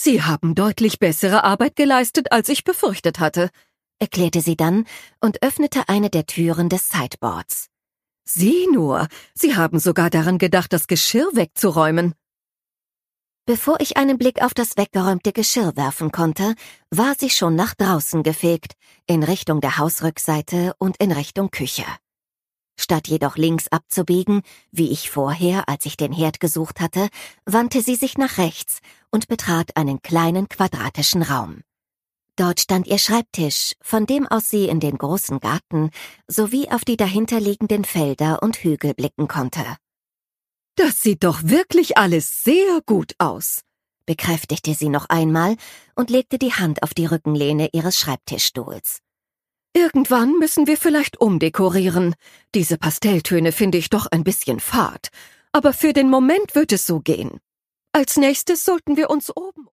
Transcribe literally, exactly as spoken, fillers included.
Sie haben deutlich bessere Arbeit geleistet, als ich befürchtet hatte, erklärte sie dann und öffnete eine der Türen des Sideboards. Sieh nur, Sie haben sogar daran gedacht, das Geschirr wegzuräumen. Bevor ich einen Blick auf das weggeräumte Geschirr werfen konnte, war sie schon nach draußen gefegt, in Richtung der Hausrückseite und in Richtung Küche. Statt jedoch links abzubiegen, wie ich vorher, als ich den Herd gesucht hatte, wandte sie sich nach rechts und betrat einen kleinen quadratischen Raum. Dort stand ihr Schreibtisch, von dem aus sie in den großen Garten sowie auf die dahinterliegenden Felder und Hügel blicken konnte. »Das sieht doch wirklich alles sehr gut aus«, bekräftigte sie noch einmal und legte die Hand auf die Rückenlehne ihres Schreibtischstuhls. »Irgendwann müssen wir vielleicht umdekorieren. Diese Pastelltöne finde ich doch ein bisschen fad, aber für den Moment wird es so gehen. Als nächstes sollten wir uns oben